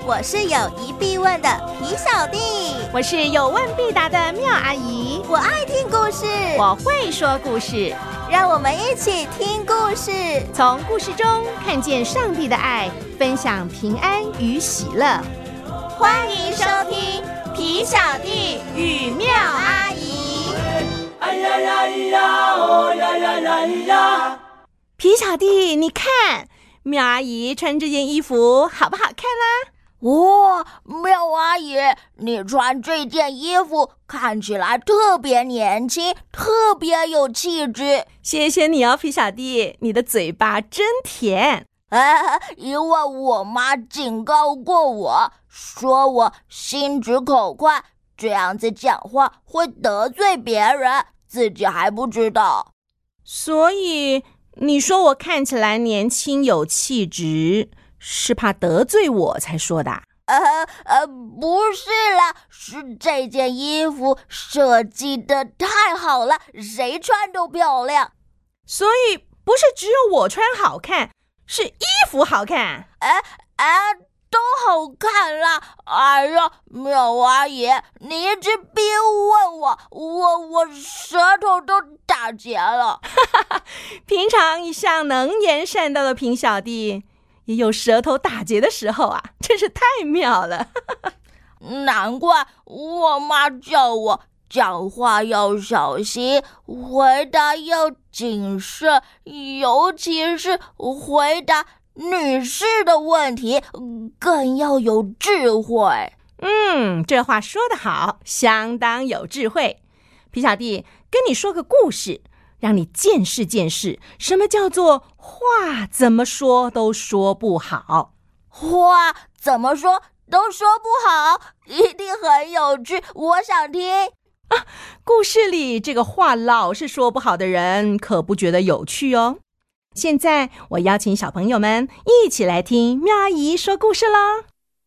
我是有疑必问的皮小弟， 我是有问必答的妙阿姨， 我爱听故事， 我会说故事， 让我们一起听故事， 从故事中看见上帝的爱，分享平安与喜乐。 欢迎收听皮小弟与妙阿姨。 哎呀呀呀，哦呀呀呀呀！ 皮小弟，你看妙阿姨穿这件衣服好不好看啦？ 哇，妙阿姨，你穿这件衣服看起来特别年轻，特别有气质。 谢谢你哦，皮小弟，你的嘴巴真甜。 因为我妈警告过我，说我心直口快，这样子讲话会得罪别人，自己还不知道。 所以你说我看起来年轻有气质，是怕得罪我才说的？ 不是啦，是这件衣服设计得太好了，谁穿都漂亮。 所以不是只有我穿好看，是衣服好看。 都好看啦！哎呀，妙阿姨，你一直逼问我舌头都打结了。 平常一向能言善道的平小弟，也有舌头打结的时候啊，真是太妙了。 难怪我妈叫我讲话要小心，回答要谨慎，尤其是回答女士的问题更要有智慧。 这话说得好，相当有智慧。皮小弟，跟你说个故事，让你见识见识什么叫做话怎么说都说不好。 话怎么说都说不好，一定很有趣，我想听。 故事里这个话老是说不好的人，可不觉得有趣哦。现在我邀请小朋友们一起来听妙阿姨说故事咯。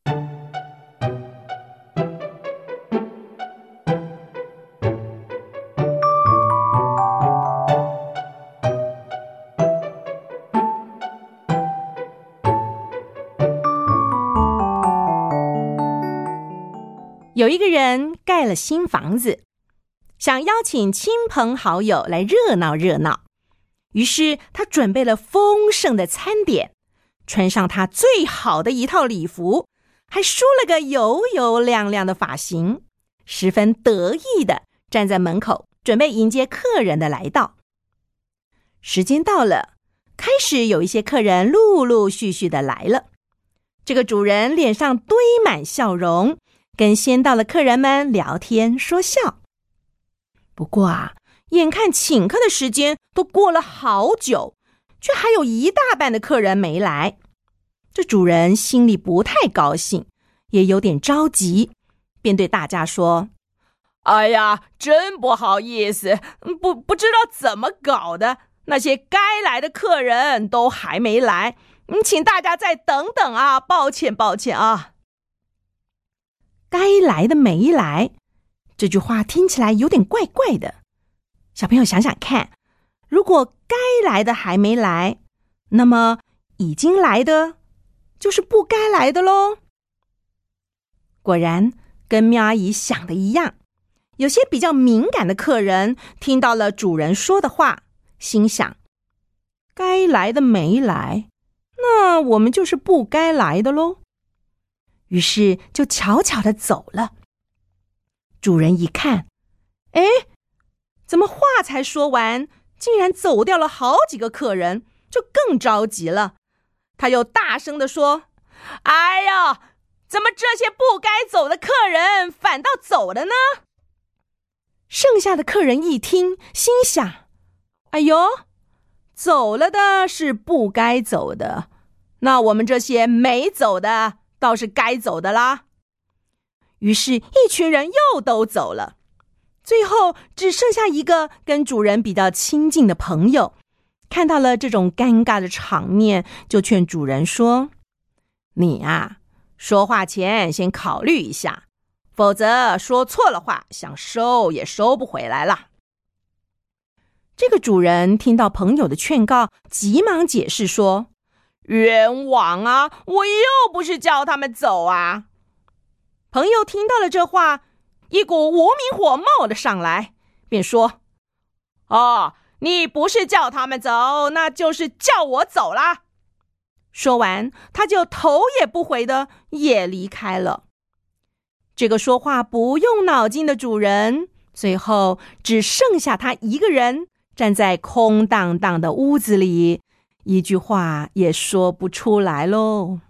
有一个人盖了新房子，想邀请亲朋好友来热闹热闹。于是他准备了丰盛的餐点，穿上他最好的一套礼服，还梳了个油油亮亮的发型，十分得意地站在门口，准备迎接客人的来到。时间到了，开始有一些客人陆陆续续地来了。这个主人脸上堆满笑容，跟先到的客人们聊天说笑。不过眼看请客的时间都过了好久，却还有一大半的客人没来。这主人心里不太高兴，也有点着急，便对大家说：哎呀，真不好意思，不知道怎么搞的，那些该来的客人都还没来，请大家再等等啊，抱歉啊。该来的没来，这句话听起来有点怪怪的。小朋友想想看，如果该来的还没来，那么已经来的就是不该来的咯。果然跟妙阿姨想的一样，有些比较敏感的客人听到了主人说的话，心想该来的没来，那我们就是不该来的咯。于是就悄悄地走了。主人一看，怎么话才说完，竟然走掉了好几个客人，就更着急了。他又大声地说：哎呀，怎么这些不该走的客人反倒走了呢？剩下的客人一听，心想：哎呦，走了的是不该走的，那我们这些没走的倒是该走的啦。于是一群人又都走了，最后只剩下一个跟主人比较亲近的朋友，看到了这种尴尬的场面，就劝主人说：你啊，说话前先考虑一下，否则说错了话，想收也收不回来了。这个主人听到朋友的劝告，急忙解释说： 冤枉啊！我又不是叫他们走啊！朋友听到了这话，一股无名火冒了上来，便说：哦，你不是叫他们走，那就是叫我走啦。说完，他就头也不回的也离开了。这个说话不用脑筋的主人，最后只剩下他一个人，站在空荡荡的屋子里，一句话也说不出来喽。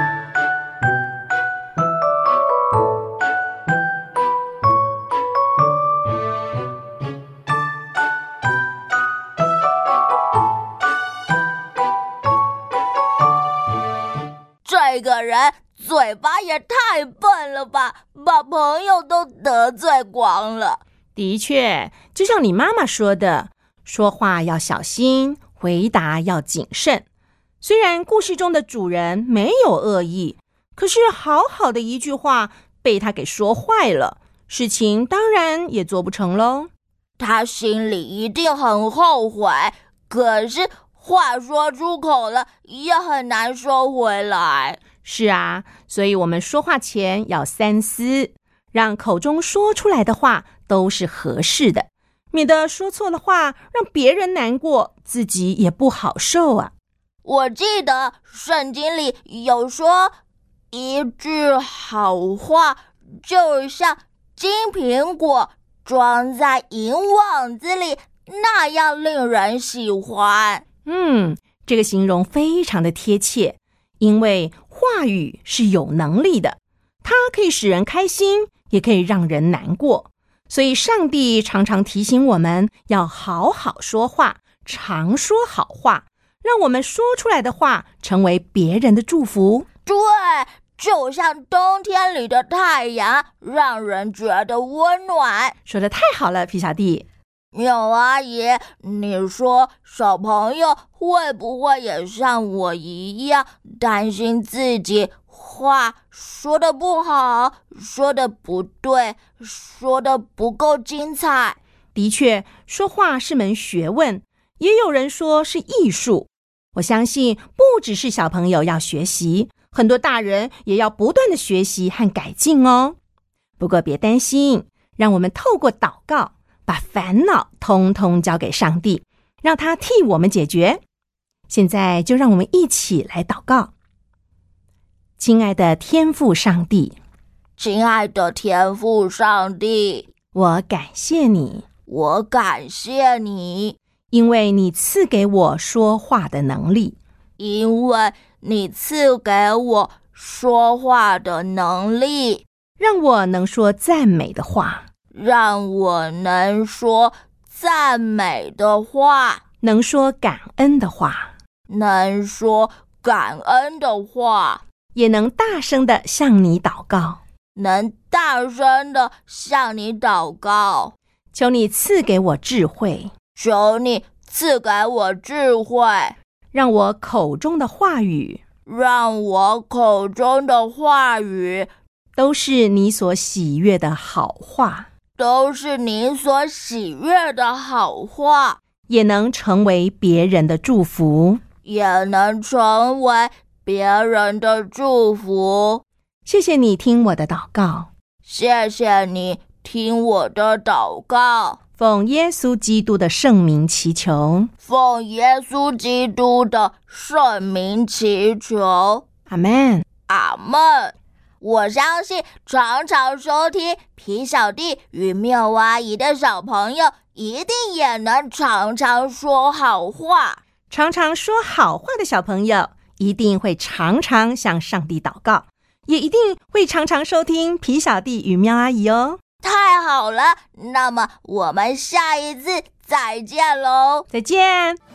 这个人嘴巴也太笨了吧，把朋友都得罪光了。 的确，就像你妈妈说的，说话要小心，回答要谨慎。虽然故事中的主人没有恶意，可是好好的一句话被他给说坏了，事情当然也做不成喽。 他心里一定很后悔，可是话说出口了也很难收回来。 是啊，所以我们说话前要三思，让口中说出来的话都是合适的，免得说错了话让别人难过，自己也不好受啊。 我记得圣经里有说，一句好话就像金苹果装在银网子里，那样令人喜欢。 这个形容非常的贴切，因为话语是有能力的，它可以使人开心，也可以让人难过。所以上帝常常提醒我们要好好说话，常说好话，让我们说出来的话成为别人的祝福。 对，就像冬天里的太阳，让人觉得温暖。 说得太好了，皮小弟。 妙阿姨，你说小朋友会不会也像我一样担心自己话说得不好，说得不对，说得不够精彩？ 的确，说话是门学问，也有人说是艺术。我相信不只是小朋友要学习，很多大人也要不断的学习和改进哦。不过别担心，让我们透过祷告把烦恼通通交给上帝，让他替我们解决。现在就让我们一起来祷告。亲爱的天父上帝， 亲爱的天父上帝， 我感谢你， 我感谢你， 因为你赐给我说话的能力， 因为你赐给我说话的能力， 让我能说赞美的话， 让我能说赞美的话， 能说感恩的话， 能说感恩的话， 也能大声地向你祷告， 能大声地向你祷告。 求你赐给我智慧， 求你赐给我智慧， 让我口中的话语， 让我口中的话语都是你所喜悦的好话， 都是你所喜悦的好话， 也能成为别人的祝福， 也能成为别人的祝福。 谢谢你听我的祷告， 谢谢你听我的祷告， 奉耶稣基督的圣名祈求， 奉耶稣基督的圣名祈求， 阿们， 阿们。我相信常常收听皮小弟与妙阿姨的小朋友，一定也能常常说好话。 常常说好话的小朋友，一定会常常向上帝祷告，也一定会常常收听皮小弟与妙阿姨哦。 太好了，那么我们下一次再见喽！ 再见。